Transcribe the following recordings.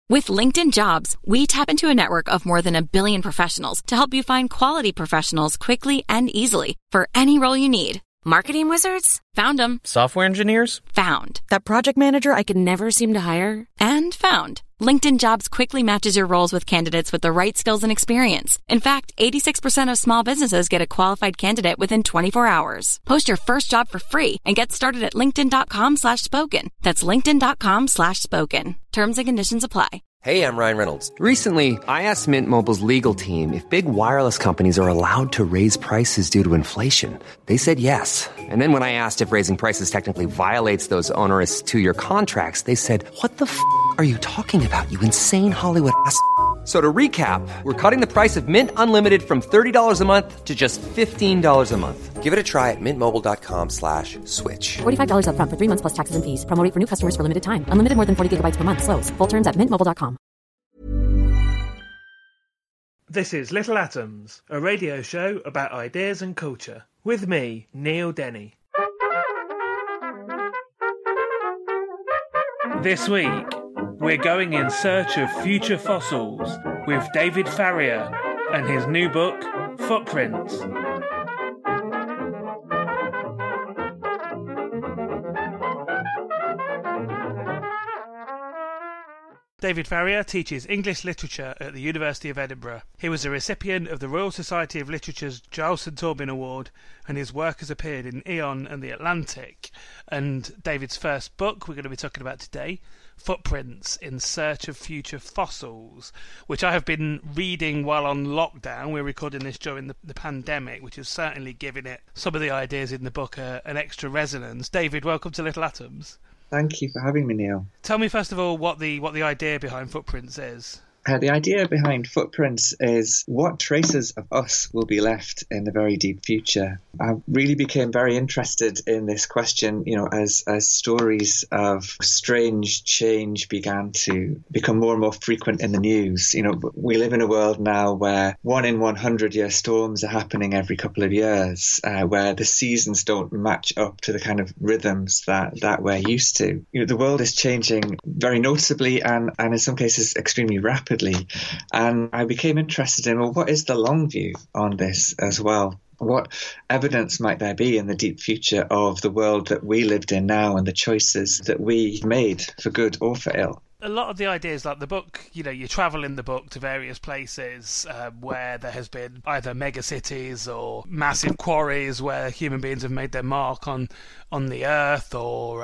With LinkedIn Jobs, we tap into a network of more than 1 billion professionals to help you find quality professionals quickly and easily for any role you need. Marketing wizards? Found them. Software engineers? Found. That project manager I could never seem to hire? And found. LinkedIn Jobs quickly matches your roles with candidates with the right skills and experience. In fact, 86% of small businesses get a qualified candidate within 24 hours. Post your first job for free and get started at linkedin.com/spoken. That's linkedin.com/spoken. Terms and conditions apply. Hey, I'm Ryan Reynolds. Recently, I asked Mint Mobile's legal team if big wireless companies are allowed to raise prices due to inflation. They said yes. And then when I asked if raising prices technically violates those onerous two-year contracts, they said, "What the f*** are you talking about, you insane Hollywood ass?" So to recap, we're cutting the price of Mint Unlimited from $30 a month to just $15 a month. Give it a try at mintmobile.com/switch. $45 up front for 3 months plus taxes and fees. Promo rate for new customers for limited time. Unlimited more than 40 gigabytes per month. Slows full terms at mintmobile.com. This is Little Atoms, a radio show about ideas and culture. With me, Neil Denny. This week, we're going in search of future fossils with David Farrier and his new book, Footprints. David Farrier teaches English literature at the University of Edinburgh. He was a recipient of the Royal Society of Literature's Giles St Aubyn Award, and his work has appeared in Aeon and The Atlantic. And David's first book we're going to be talking about today, Footprints in Search of Future Fossils, which I have been reading while on lockdown. We're recording this during the pandemic, which is certainly giving it some of the ideas in the book an extra resonance. David, welcome to Little Atoms. Thank you for having me, Neil. Tell me first of all what the idea behind Footprints is. The idea behind Footprints is what traces of us will be left in the very deep future. I really became very interested in this question, as stories of strange change began to become more and more frequent in the news. We live in a world now where 1 in 100-year storms are happening every couple of years, where the seasons don't match up to the kind of rhythms that we're used to. The world is changing very noticeably and in some cases extremely rapidly. And I became interested in, what is the long view on this as well? What evidence might there be in the deep future of the world that we lived in now and the choices that we made for good or for ill? A lot of the ideas, like the book, you travel in the book to various places where there has been either mega cities or massive quarries where human beings have made their mark on the earth, or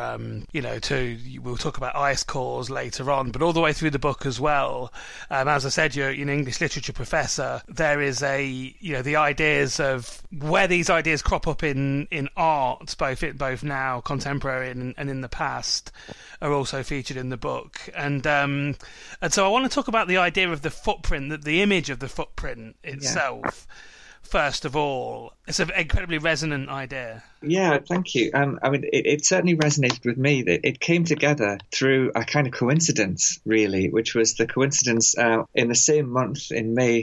we'll talk about ice cores later on, but all the way through the book as well. As I said, you're an English literature professor. There is the ideas of where these ideas crop up in art, both now contemporary and in the past, are also featured in the book. And so I want to talk about the idea of the footprint, the image of the footprint itself. Yeah. First of all, it's an incredibly resonant idea. Yeah, thank you. It certainly resonated with me. It came together through a kind of coincidence, really, which was the coincidence in the same month, in May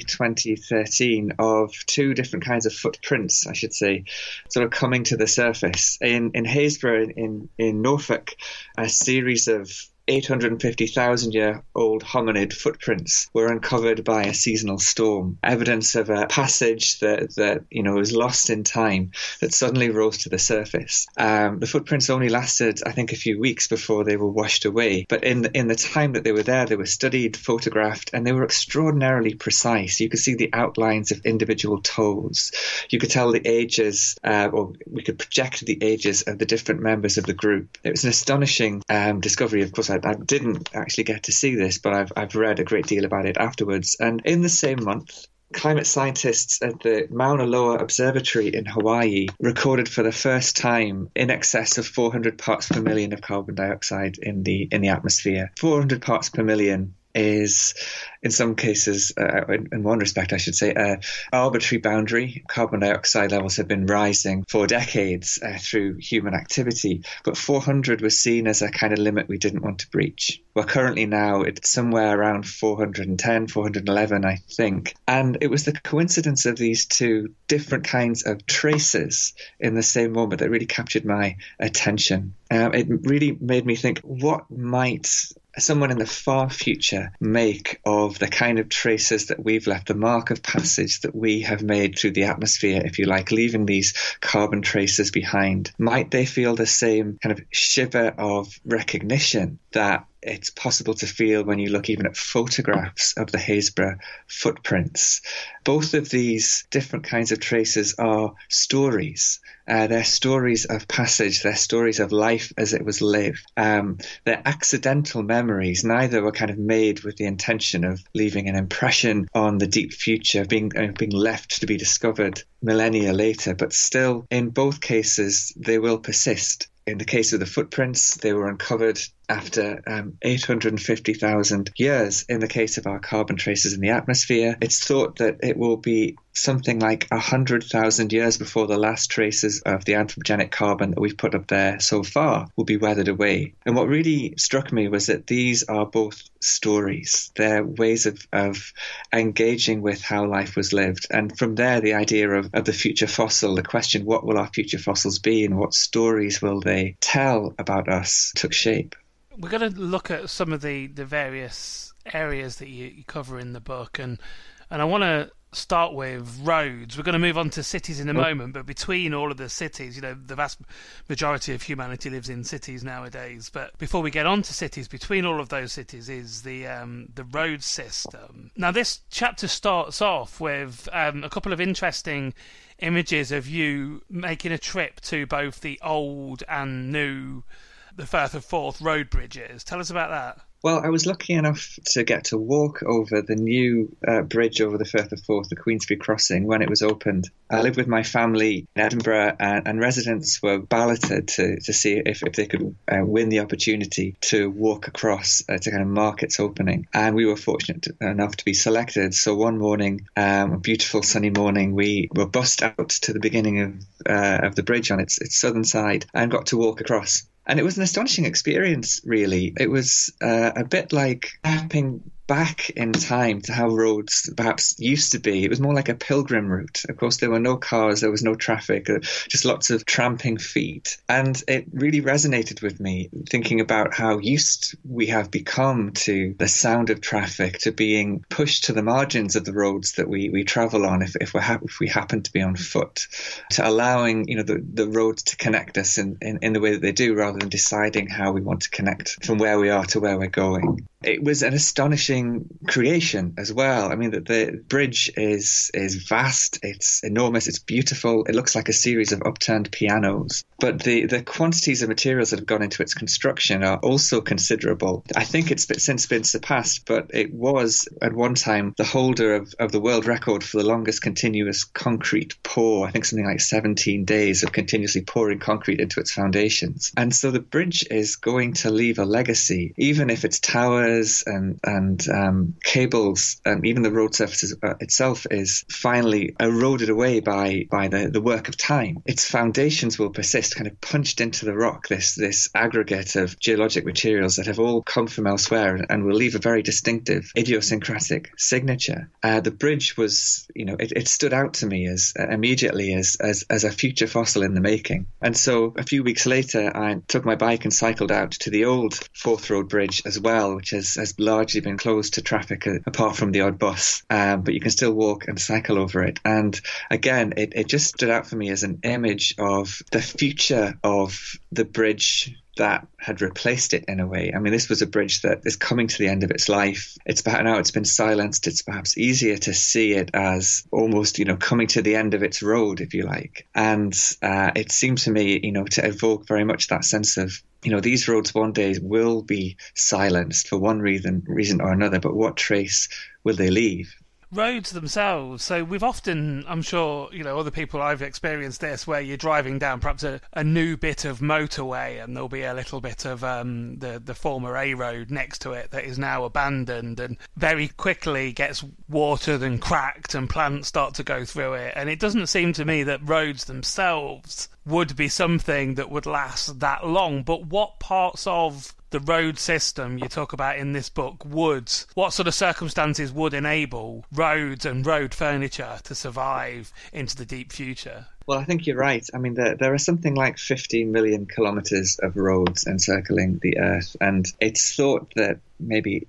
2013, of two different kinds of footprints, I should say, sort of coming to the surface. In Haysborough, in Norfolk, a series of 850,000-year-old hominid footprints were uncovered by a seasonal storm, evidence of a passage that was lost in time that suddenly rose to the surface. The footprints only lasted, I think, a few weeks before they were washed away. But in the time that they were there, they were studied, photographed, and they were extraordinarily precise. You could see the outlines of individual toes. You could tell the ages, or we could project the ages of the different members of the group. It was an astonishing discovery. Of course, I didn't actually get to see this, but I've read a great deal about it afterwards. And in the same month, climate scientists at the Mauna Loa Observatory in Hawaii recorded for the first time in excess of 400 parts per million of carbon dioxide in the atmosphere. 400 parts per million is, in some cases, in one respect, I should say, an arbitrary boundary. Carbon dioxide levels have been rising for decades through human activity, but 400 was seen as a kind of limit we didn't want to breach. Well, currently now it's somewhere around 410, 411, I think. And it was the coincidence of these two different kinds of traces in the same moment that really captured my attention. It really made me think, what might someone in the far future make of the kind of traces that we've left, the mark of passage that we have made through the atmosphere, if you like, leaving these carbon traces behind? Might they feel the same kind of shiver of recognition that it's possible to feel when you look even at photographs of the Happisburgh footprints? Both of these different kinds of traces are stories. They're stories of passage. They're stories of life as it was lived. They're accidental memories. Neither were kind of made with the intention of leaving an impression on the deep future, being left to be discovered millennia later. But still, in both cases, they will persist. In the case of the footprints, they were uncovered after 850,000 years. In the case of our carbon traces in the atmosphere, it's thought that it will be something like 100,000 years before the last traces of the anthropogenic carbon that we've put up there so far will be weathered away. And what really struck me was that these are both stories. They're ways of engaging with how life was lived. And from there, the idea of the future fossil, the question, what will our future fossils be and what stories will they tell about us, took shape. We're going to look at some of the various areas that you cover in the book, and I want to start with roads. We're going to move on to cities in a moment, but between all of the cities, the vast majority of humanity lives in cities nowadays. But before we get on to cities, between all of those cities is the road system. Now, this chapter starts off with a couple of interesting images of you making a trip to both the old and new, the Firth of Forth road bridges. Tell us about that. Well, I was lucky enough to get to walk over the new bridge over the Firth of Forth, the Queensferry Crossing, when it was opened. I lived with my family in Edinburgh, and residents were balloted to see if they could win the opportunity to walk across to kind of mark its opening. And we were fortunate enough to be selected. So one morning, a beautiful sunny morning, we were bussed out to the beginning of the bridge on its southern side and got to walk across. And it was an astonishing experience, really. It was a bit like stepping back in time to how roads perhaps used to be. It was more like a pilgrim route. Of course, there were no cars, there was no traffic, just lots of tramping feet. And it really resonated with me, thinking about how used we have become to the sound of traffic, to being pushed to the margins of the roads that we travel on if we happen to be on foot, to allowing the roads to connect us in the way that they do, rather than deciding how we want to connect from where we are to where we're going. It was an astonishing creation as well. I mean, the bridge is vast, it's enormous, it's beautiful. It looks like a series of upturned pianos. But the quantities of materials that have gone into its construction are also considerable. I think it's since been surpassed, but it was at one time the holder of the world record for the longest continuous concrete pour. I think something like 17 days of continuously pouring concrete into its foundations. And so the bridge is going to leave a legacy, even if its towers and cables and even the road surface itself is finally eroded away by the work of time. Its foundations will persist, kind of punched into the rock, this aggregate of geologic materials that have all come from elsewhere and will leave a very distinctive idiosyncratic signature. The bridge was, it stood out to me immediately as a future fossil in the making. And so a few weeks later, I took my bike and cycled out to the old Forth Road Bridge as well, which has largely been closed to traffic apart from the odd bus, but you can still walk and cycle over it. And again, it just stood out for me as an image of the future of the bridge that had replaced it in a way. I mean, this was a bridge that is coming to the end of its life. Now it's been silenced. It's perhaps easier to see it as almost, coming to the end of its road, if you like. And it seemed to me, to evoke very much that sense of, these roads one day will be silenced for one reason or another, but what trace will they leave? Roads themselves. So we've often, I'm sure, other people, I've experienced this, where you're driving down perhaps a new bit of motorway and there'll be a little bit of the former A road next to it that is now abandoned and very quickly gets watered and cracked and plants start to go through it. And it doesn't seem to me that roads themselves would be something that would last that long. But what parts of the road system you talk about in this book what sort of circumstances would enable roads and road furniture to survive into the deep future? Well, I think you're right. I mean, there are something like 15 million kilometres of roads encircling the Earth, and it's thought that maybe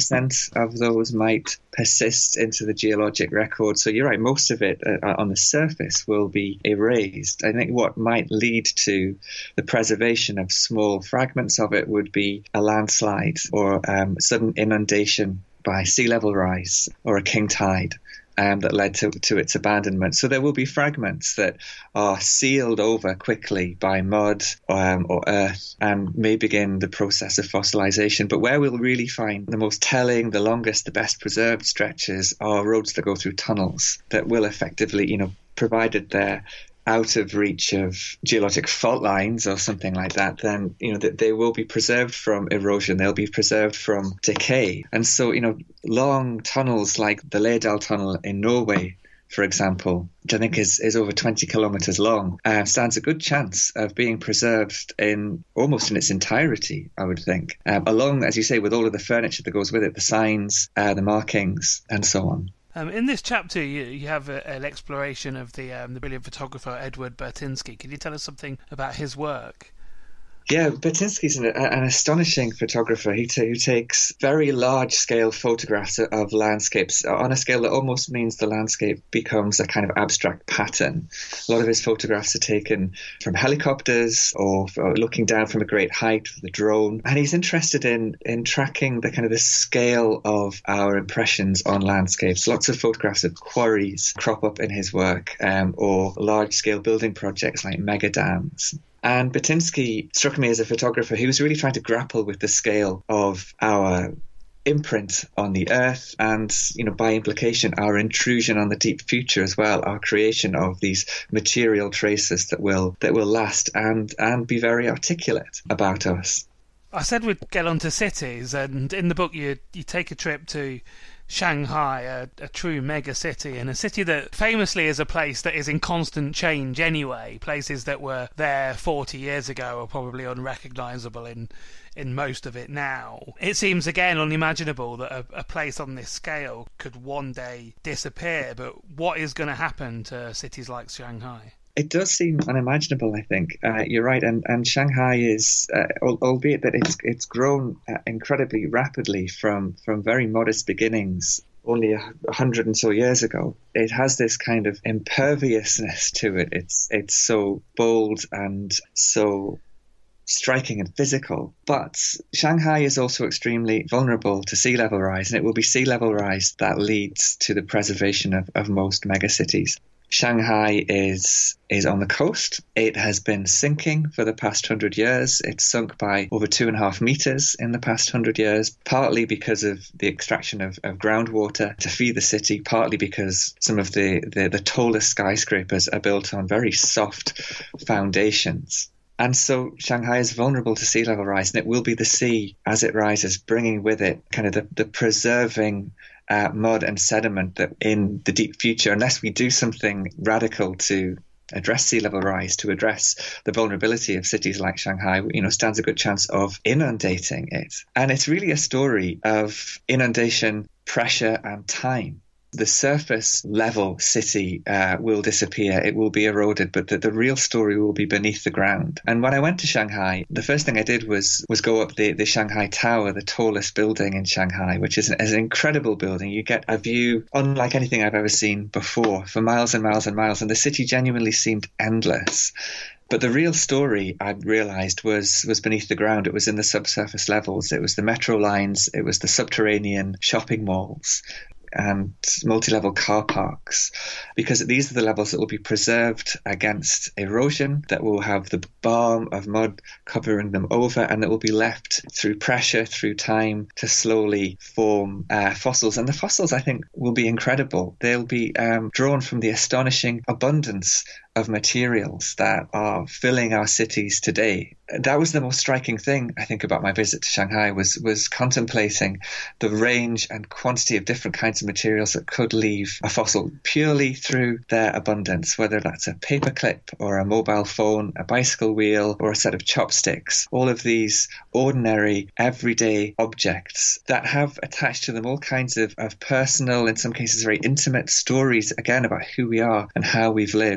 1% of those might persist into the geologic record. So you're right, most of it on the surface will be erased. I think what might lead to the preservation of small fragments of it would be a landslide or sudden inundation by sea level rise or a king tide. That led to its abandonment. So there will be fragments that are sealed over quickly by mud or earth and may begin the process of fossilization. But where we'll really find the most telling, the longest, the best preserved stretches are roads that go through tunnels that will effectively, provided they're out of reach of geologic fault lines or something like that, then they will be preserved from erosion. They'll be preserved from decay. And so long tunnels like the Lærdal Tunnel in Norway, for example, which I think is over 20 kilometres long, stands a good chance of being preserved almost in its entirety, I would think, along, as you say, with all of the furniture that goes with it, the signs, the markings, and so on. In this chapter, you have an exploration of the brilliant photographer Edward Burtynsky. Can you tell us something about his work? Yeah, Burtynsky's an astonishing photographer. He takes very large-scale photographs of landscapes on a scale that almost means the landscape becomes a kind of abstract pattern. A lot of his photographs are taken from helicopters or looking down from a great height with a drone. And he's interested in tracking the kind of the scale of our impressions on landscapes. Lots of photographs of quarries crop up in his work, or large-scale building projects like mega dams. And Burtynsky struck me as a photographer who was really trying to grapple with the scale of our imprint on the earth and, by implication, our intrusion on the deep future as well, our creation of these material traces that will last and be very articulate about us. I said we'd get onto cities, and in the book you take a trip to Shanghai, a true mega city, and a city that famously is a place that is in constant change anyway. Places that were there 40 years ago are probably unrecognisable in most of it now. It seems again unimaginable that a place on this scale could one day disappear, but what is going to happen to cities like Shanghai? It does seem unimaginable, I think. You're right, and Shanghai is, albeit that it's grown incredibly rapidly from very modest beginnings only 100 and so years ago. It has this kind of imperviousness to it. It's so bold and so striking and physical. But Shanghai is also extremely vulnerable to sea level rise, and it will be sea level rise that leads to the preservation of most megacities. Shanghai is on the coast. It has been sinking for the past 100 years. It's sunk by over 2.5 meters in the past 100 years, partly because of the extraction of groundwater to feed the city, partly because some of the tallest skyscrapers are built on very soft foundations. And so Shanghai is vulnerable to sea level rise, and it will be the sea as it rises, bringing with it kind of the preserving mud and sediment that in the deep future, unless we do something radical to address sea level rise, to address the vulnerability of cities like Shanghai, stands a good chance of inundating it. And it's really a story of inundation, pressure, and time. The surface level city will disappear. It will be eroded, but the real story will be beneath the ground. And when I went to Shanghai, the first thing I did was go up the Shanghai Tower, the tallest building in Shanghai, which is an incredible building. You get a view unlike anything I've ever seen before for miles and miles and miles, and the city genuinely seemed endless. But the real story, I realised, was beneath the ground. It was in the subsurface levels. It was the metro lines. It was the subterranean shopping malls and multi-level car parks, because these are the levels that will be preserved against erosion, that will have the balm of mud covering them over, and that will be left through pressure, through time, to slowly form fossils. And the fossils, I think, will be incredible. They'll be drawn from the astonishing abundance of materials that are filling our cities today. That was the most striking thing, I think, about my visit to Shanghai, was contemplating the range and quantity of different kinds of materials that could leave a fossil purely through their abundance, whether that's a paperclip or a mobile phone, a bicycle wheel, or a set of chopsticks. All of these ordinary, everyday objects that have attached to them all kinds of personal, in some cases very intimate stories, again, about who we are and how we've lived.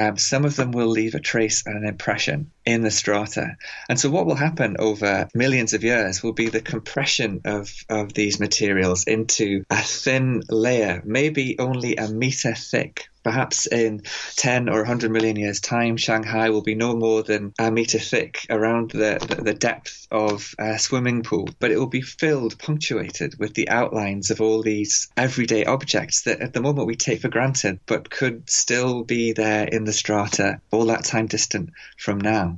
some of them will leave a trace and an impression in the strata. And so what will happen over millions of years will be the compression of these materials into a thin layer, maybe only a meter thick. Perhaps in 10 or 100 million years' time, Shanghai will be no more than a meter thick, around the depth of a swimming pool. But it will be filled, punctuated with the outlines of all these everyday objects that at the moment we take for granted, but could still be there in the strata all that time distant from now.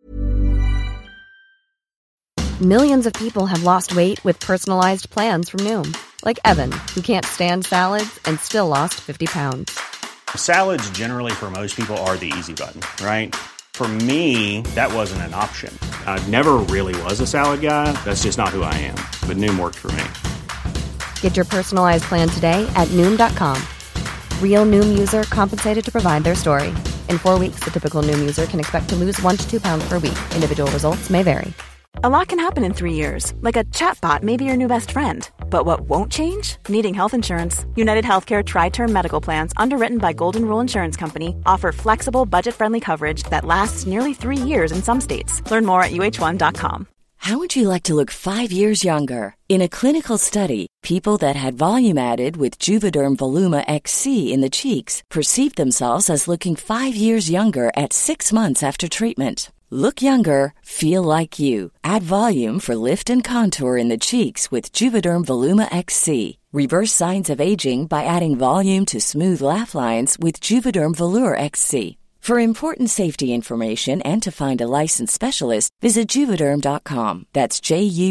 Millions of people have lost weight with personalized plans from Noom. Like Evan, who can't stand salads and still lost 50 pounds. Salads generally for most people are the easy button, right? For me, that wasn't an option. I never really was a salad guy. That's just not who I am. But Noom worked for me. Get your personalized plan today at Noom.com. Real Noom user compensated to provide their story. In 4 weeks, the typical Noom user can expect to lose 1 to 2 pounds per week. Individual results may vary. A lot can happen in 3 years, like a chatbot may be your new best friend. But what won't change? Needing health insurance. United Healthcare Tri-Term Medical Plans, underwritten by Golden Rule Insurance Company, offer flexible, budget-friendly coverage that lasts nearly 3 years in some states. Learn more at uh1.com. How would you like to look 5 years younger? In a clinical study, people that had volume added with Juvederm Voluma XC in the cheeks perceived themselves as looking 5 years younger at 6 months after treatment. Look younger, feel like you. Add volume for lift and contour in the cheeks with Juvederm Voluma XC. Reverse signs of aging by adding volume to smooth laugh lines with Juvederm Volure XC. For important safety information and to find a licensed specialist, visit Juvederm.com. That's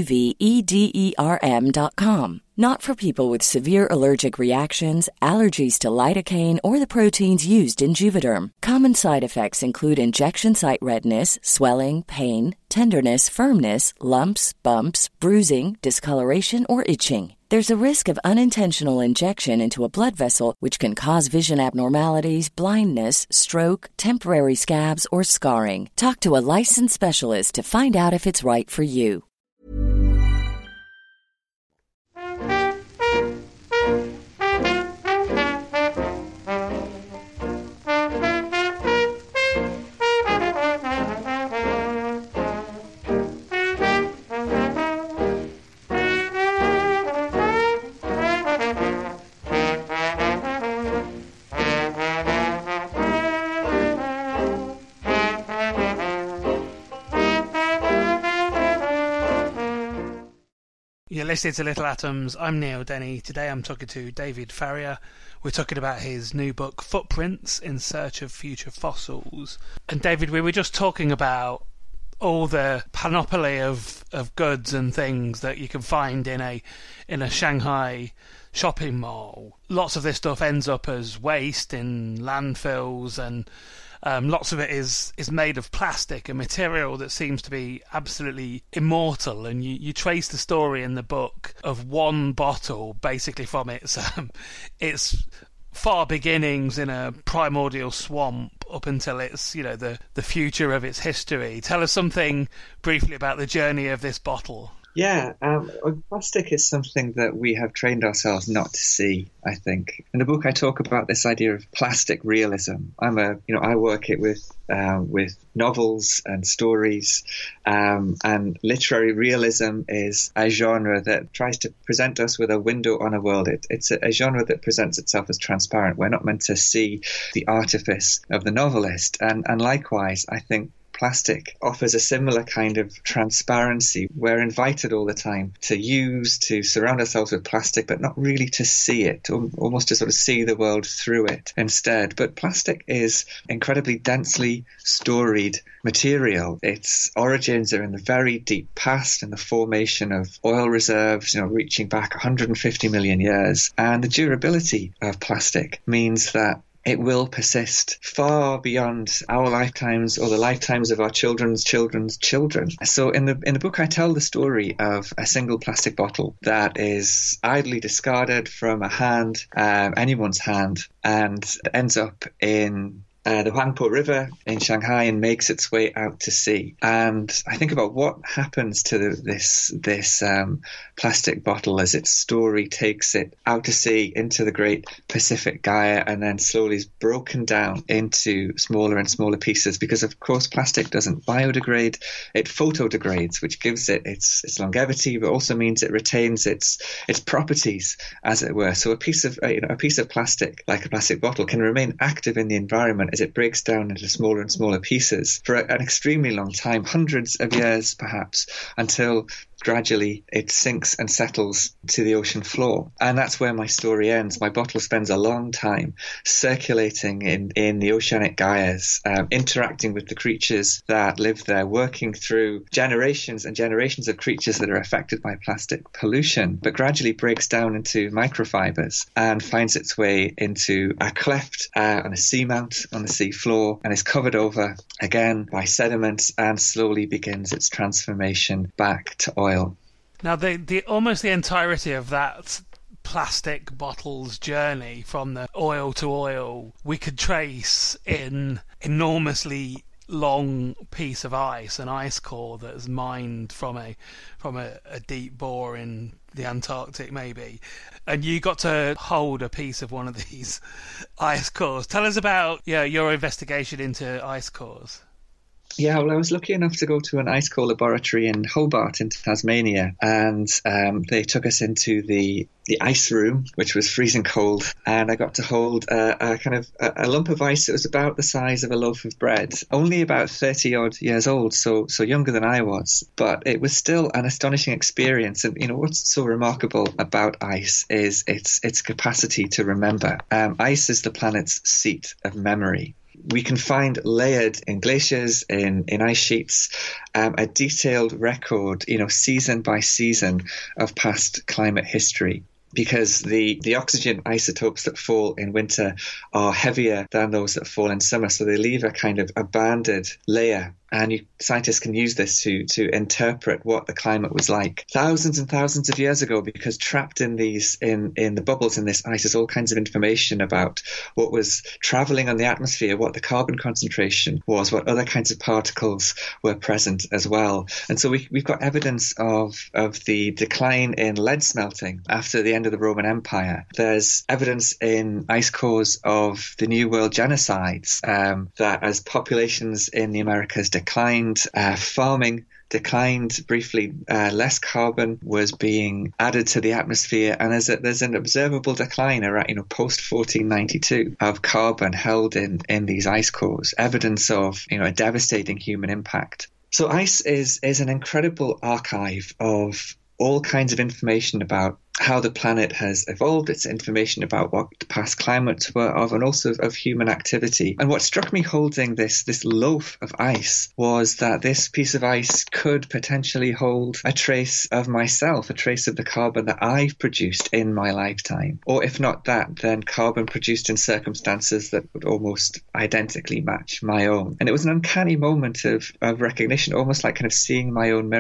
JUVEDERM.com. Not for people with severe allergic reactions, allergies to lidocaine, or the proteins used in Juvederm. Common side effects include injection site redness, swelling, pain, tenderness, firmness, lumps, bumps, bruising, discoloration, or itching. There's a risk of unintentional injection into a blood vessel, which can cause vision abnormalities, blindness, stroke, temporary scabs, or scarring. Talk to a licensed specialist to find out if it's right for you. You're listening to Little Atoms. I'm Neil Denny. Today I'm talking to David Farrier. We're talking about his new book, Footprints in Search of Future Fossils. And David, we were just talking about all the panoply of goods and things that you can find in a Shanghai shopping mall. Lots of this stuff ends up as waste in landfills, and lots of it is made of plastic, a material that seems to be absolutely immortal. And you trace the story in the book of one bottle, basically from its far beginnings in a primordial swamp up until it's, the future of its history. Tell us something briefly about the journey of this bottle. Yeah, plastic is something that we have trained ourselves not to see, I think. In the book, I talk about this idea of plastic realism. I work it with novels and stories, and literary realism is a genre that tries to present us with a window on a world. It's a genre that presents itself as transparent. We're not meant to see the artifice of the novelist, and likewise, I think plastic offers a similar kind of transparency. We're invited all the time to surround ourselves with plastic, but not really to see it, almost to sort of see the world through it instead. But plastic is incredibly densely storied material. Its origins are in the very deep past, in the formation of oil reserves, reaching back 150 million years. And the durability of plastic means that it will persist far beyond our lifetimes or the lifetimes of our children's children's children. So in the book, I tell the story of a single plastic bottle that is idly discarded from anyone's hand, and ends up in the Huangpu River in Shanghai and makes its way out to sea. And I think about what happens to this plastic bottle as its story takes it out to sea into the great Pacific Gyre, and then slowly is broken down into smaller and smaller pieces, because of course plastic doesn't biodegrade, it photodegrades, which gives it its longevity, but also means it retains its properties, as it were. So a piece of plastic, like a plastic bottle, can remain active in the environment as it breaks down into smaller and smaller pieces for an extremely long time, hundreds of years perhaps, until gradually it sinks and settles to the ocean floor. And that's where my story ends. My bottle spends a long time circulating in the oceanic gyres, interacting with the creatures that live there, working through generations and generations of creatures that are affected by plastic pollution, but gradually breaks down into microfibers and finds its way into a cleft on a seamount on the sea floor, and is covered over again by sediments and slowly begins its transformation back to oil. Now, the almost the entirety of that plastic bottle's journey from the oil to oil we could trace in enormously long piece of ice, an ice core that is mined from a deep bore in the Antarctic maybe, and you got to hold a piece of one of these ice cores. Tell us about your investigation into ice cores. Yeah, well, I was lucky enough to go to an ice core laboratory in Hobart in Tasmania, and they took us into the ice room, which was freezing cold, and I got to hold a lump of ice that was about the size of a loaf of bread, only about 30 odd years old, so younger than I was, but it was still an astonishing experience. And what's so remarkable about ice is its capacity to remember. Ice is the planet's seat of memory. We can find layered in glaciers, in ice sheets, a detailed record, season by season of past climate history. Because the oxygen isotopes that fall in winter are heavier than those that fall in summer, so they leave a kind of a banded layer. And scientists can use this to interpret what the climate was like thousands and thousands of years ago, because trapped in the bubbles in this ice is all kinds of information about what was traveling on the atmosphere, what the carbon concentration was, what other kinds of particles were present as well. And so we've got evidence of the decline in lead smelting after the end of the Roman Empire. There's evidence in ice cores of the New World genocides, that as populations in the Americas declined, farming declined briefly, less carbon was being added to the atmosphere, and there's an observable decline around post 1492 of carbon held in these ice cores, evidence of a devastating human impact. So ice is an incredible archive of all kinds of information about how the planet has evolved. It's information about what the past climates were of, and also of human activity. And what struck me holding this loaf of ice was that this piece of ice could potentially hold a trace of myself, a trace of the carbon that I've produced in my lifetime. Or if not that, then carbon produced in circumstances that would almost identically match my own. And it was an uncanny moment of recognition, almost like kind of seeing my own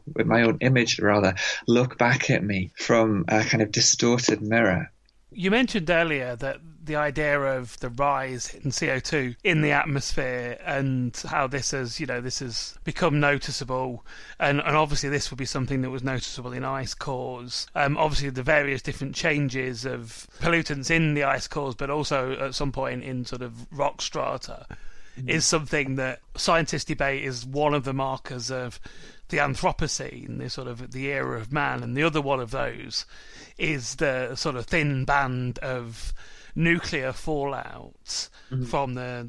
image look back at me from a kind of distorted mirror. You mentioned earlier that the idea of the rise in CO2 in the atmosphere, and how this has become noticeable, and obviously this would be something that was noticeable in ice cores. Obviously the various different changes of pollutants in the ice cores, but also at some point in sort of rock strata, is something that scientists debate is one of the markers of the Anthropocene, the sort of the era of man, and the other one of those is the sort of thin band of nuclear fallout from the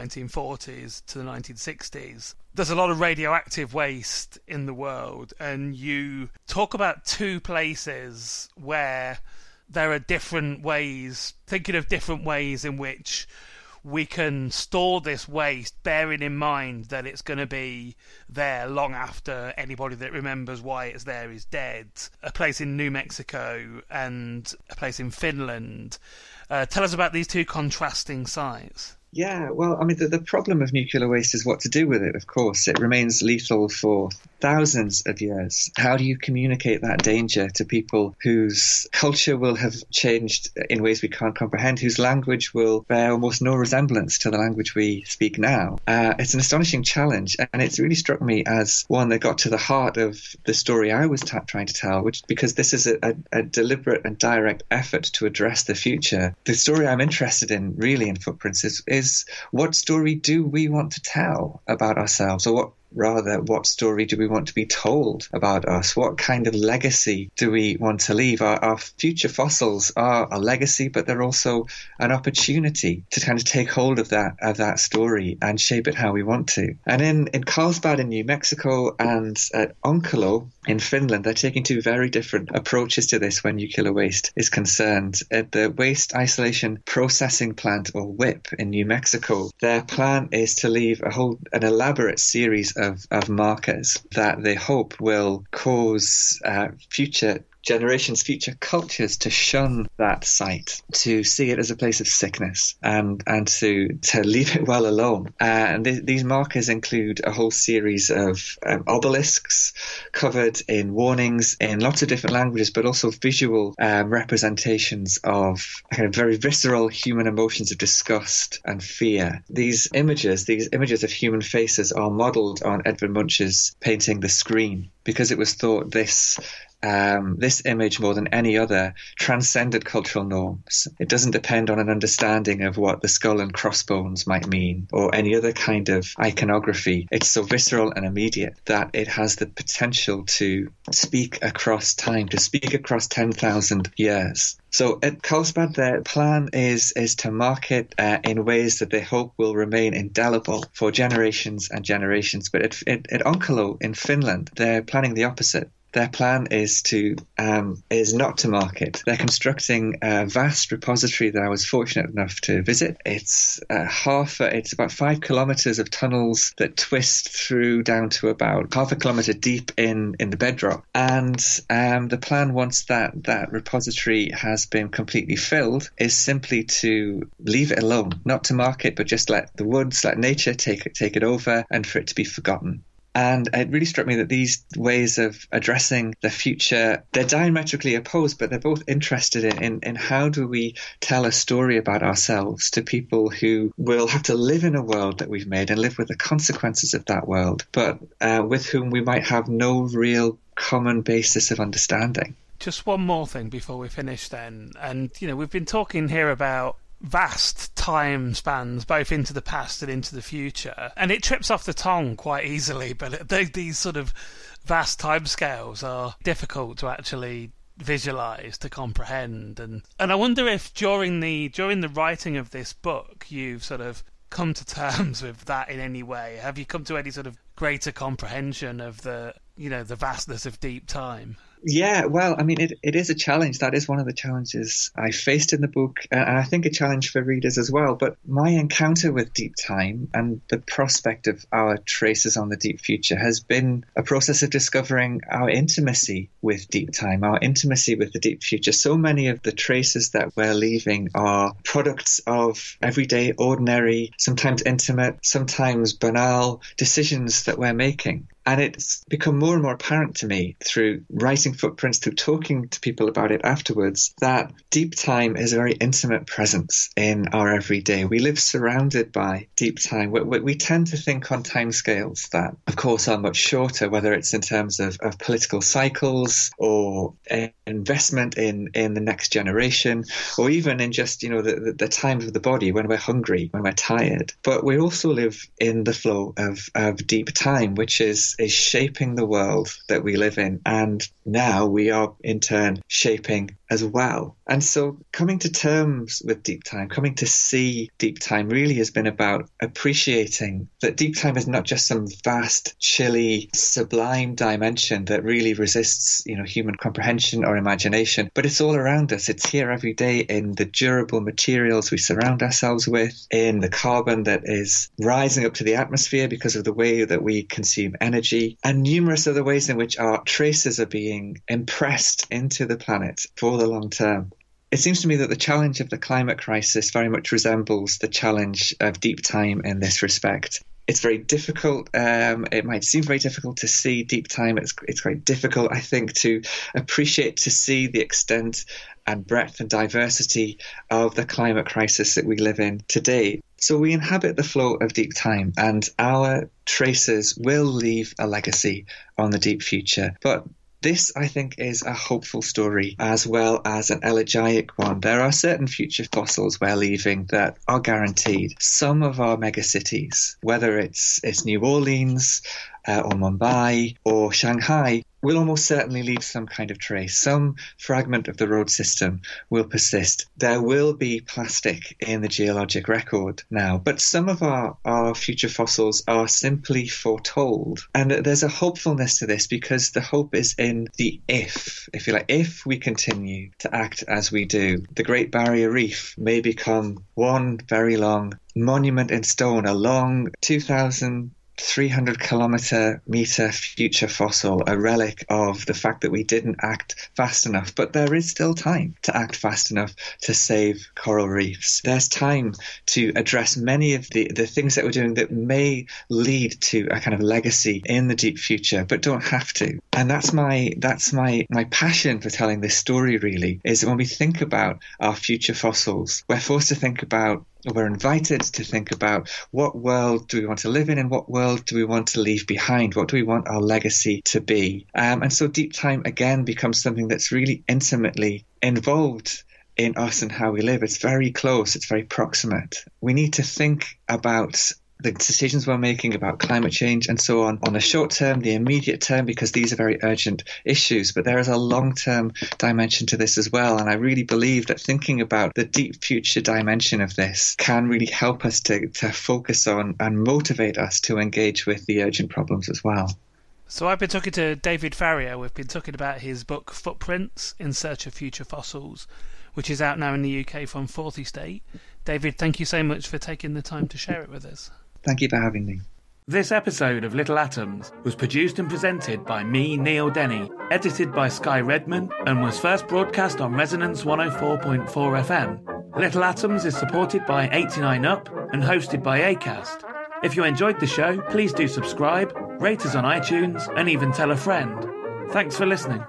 1940s to the 1960s. There's a lot of radioactive waste in the world, and you talk about two places where there are different ways, thinking of different ways in which we can store this waste, bearing in mind that it's going to be there long after anybody that remembers why it's there is dead. A place in New Mexico and a place in Finland. Tell us about these two contrasting sites. Yeah, well, I mean, the problem of nuclear waste is what to do with it, of course. It remains lethal for thousands of years. How do you communicate that danger to people whose culture will have changed in ways we can't comprehend, whose language will bear almost no resemblance to the language we speak now? It's an astonishing challenge, and it's really struck me as one that got to the heart of the story I was trying to tell, because this is a deliberate and direct effort to address the future. The story I'm interested in, really, in Footprints is what story do we want to tell about ourselves, or what story do we want to be told about us? What kind of legacy do we want to leave? Our future fossils are a legacy, but they're also an opportunity to kind of take hold of that story and shape it how we want to. And in Carlsbad in New Mexico and at Onkalo in Finland, they're taking two very different approaches to this when nuclear waste is concerned. At the Waste Isolation Processing Plant, or WIPP, in New Mexico, their plan is to leave an elaborate series of markers that they hope will cause future generations, future cultures to shun that site, to see it as a place of sickness, and to leave it well alone. And these markers include a whole series of obelisks covered in warnings in lots of different languages, but also visual representations of kind of very visceral human emotions of disgust and fear. These images of human faces are modelled on Edvard Munch's painting The Screen, because it was thought this image, more than any other, transcended cultural norms. It doesn't depend on an understanding of what the skull and crossbones might mean, or any other kind of iconography. It's so visceral and immediate that it has the potential to speak across time, to speak across 10,000 years. So at Carlsbad, their plan is to mark it in ways that they hope will remain indelible for generations and generations. But at Onkalo in Finland, they're planning the opposite. Their plan is not to market. They're constructing a vast repository that I was fortunate enough to visit. It's about 5 kilometers of tunnels that twist through down to about half a kilometer deep in the bedrock. And the plan, once that repository has been completely filled, is simply to leave it alone, not to market, but just let the woods, let nature take it over, and for it to be forgotten. And it really struck me that these ways of addressing the future, they're diametrically opposed, but they're both interested in how do we tell a story about ourselves to people who will have to live in a world that we've made and live with the consequences of that world, but with whom we might have no real common basis of understanding. Just one more thing before we finish then. And, we've been talking here about vast time spans, both into the past and into the future, and it trips off the tongue quite easily, but these sort of vast timescales are difficult to actually visualize, to comprehend, and I wonder if during the writing of this book you've sort of come to terms with that in any way. Have you come to any sort of greater comprehension of the vastness of deep time? Yeah, well, I mean, it is a challenge. That is one of the challenges I faced in the book, and I think a challenge for readers as well. But my encounter with deep time and the prospect of our traces on the deep future has been a process of discovering our intimacy with deep time, our intimacy with the deep future. So many of the traces that we're leaving are products of everyday, ordinary, sometimes intimate, sometimes banal decisions that we're making. And it's become more and more apparent to me through writing Footprints, through talking to people about it afterwards, that deep time is a very intimate presence in our everyday. We live surrounded by deep time. We tend to think on timescales that, of course, are much shorter, whether it's in terms of political cycles or investment in the next generation, or even in just, the time of the body when we're hungry, when we're tired. But we also live in the flow of deep time, which is shaping the world that we live in. And now we are in turn shaping as well. And so coming to terms with deep time, coming to see deep time really has been about appreciating that deep time is not just some vast, chilly, sublime dimension that really resists, human comprehension or imagination, but it's all around us. It's here every day in the durable materials we surround ourselves with, in the carbon that is rising up to the atmosphere because of the way that we consume energy, and numerous other ways in which our traces are being impressed into the planet for the long term. It seems to me that the challenge of the climate crisis very much resembles the challenge of deep time in this respect. It's very difficult. It might seem very difficult to see deep time. It's quite difficult, I think, to appreciate, to see the extent and breadth and diversity of the climate crisis that we live in today. So we inhabit the flow of deep time, and our traces will leave a legacy on the deep future. But this, I think, is a hopeful story as well as an elegiac one. There are certain future fossils we're leaving that are guaranteed. Some of our megacities, whether it's New Orleans or Mumbai or Shanghai, will almost certainly leave some kind of trace. Some fragment of the road system will persist. There will be plastic in the geologic record now, but some of our future fossils are simply foretold. And there's a hopefulness to this because the hope is in the if you like, if we continue to act as we do. The Great Barrier Reef may become one very long monument in stone, a long 2,300-meter future fossil, a relic of the fact that we didn't act fast enough. But there is still time to act fast enough to save coral reefs. There's time to address many of the things that we're doing that may lead to a kind of legacy in the deep future, but don't have to. And that's my passion for telling this story, really, is that when we think about our future fossils, we're forced to think about, we're invited to think about, what world do we want to live in and what world do we want to leave behind? What do we want our legacy to be? And so deep time, again, becomes something that's really intimately involved in us and how we live. It's very close. It's very proximate. We need to think about the decisions we're making about climate change and so on the short term, the immediate term, because these are very urgent issues. But there is a long-term dimension to this as well. And I really believe that thinking about the deep future dimension of this can really help us to focus on and motivate us to engage with the urgent problems as well. So I've been talking to David Farrier. We've been talking about his book Footprints in Search of Future Fossils, which is out now in the UK from 4th Estate. David, thank you so much for taking the time to share it with us. Thank you for having me. This episode of Little Atoms was produced and presented by me, Neil Denny, edited by Sky Redman, and was first broadcast on Resonance 104.4 FM. Little Atoms is supported by 89UP and hosted by Acast. If you enjoyed the show, please do subscribe, rate us on iTunes, and even tell a friend. Thanks for listening.